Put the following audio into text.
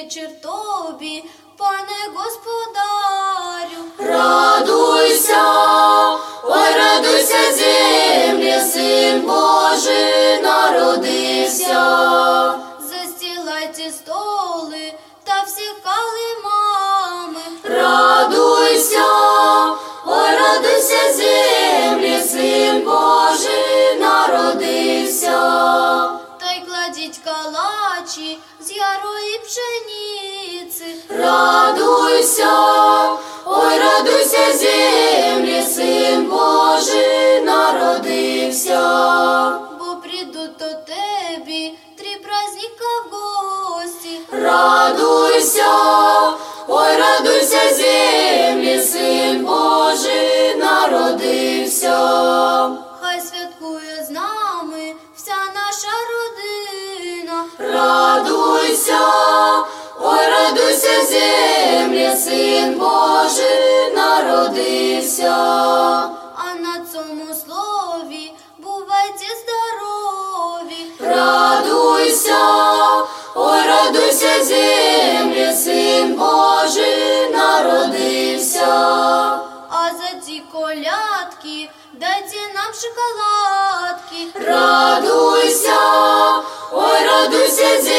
вечір тобі, пане господарю. Радуйся, ой, радуйся, землі, Син Божий народився. Застілайте столи та всі килимами. Радуйся, ой, радуйся, землі, Син Божий народився. Та й кладіть калачі з ярої пшениці. Радуйся, ой, радуйся, землі, Син Божий народився. Бо прийдуть до тебе 3 праздника в гості. Радуйся, ой, радуйся, землі, Син Божий народився. Хай святкує з нами вся наша родина. Радуйся, ой, радуйся, землі, Син Божий народився. А на цьому слові бувайте здорові. Радуйся, ой, радуйся, землі, Син Божий народився. А за ці колядки дайте нам шоколадки. Радуйся, ой, радуйся, землі,